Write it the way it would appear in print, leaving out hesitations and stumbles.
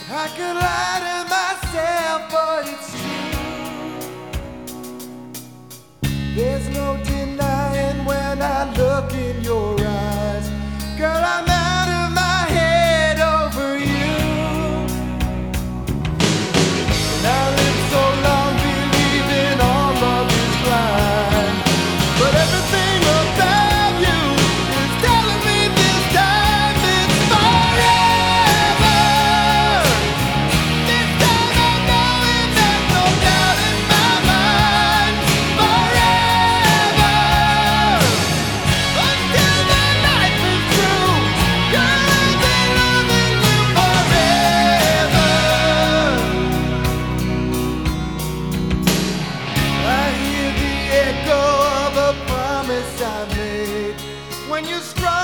I could lie to myself, but it's true. There's no denying when I look in your eyes. Girl, I'm out of my head over you. And I lived so long believing all love is blind, but everything about you is telling me this time it's forever. This time I know it, there's no doubt in my mind. Forever, until the life is through. Girl, I've been loving you forever. I hear the echo of a promise I made when you struck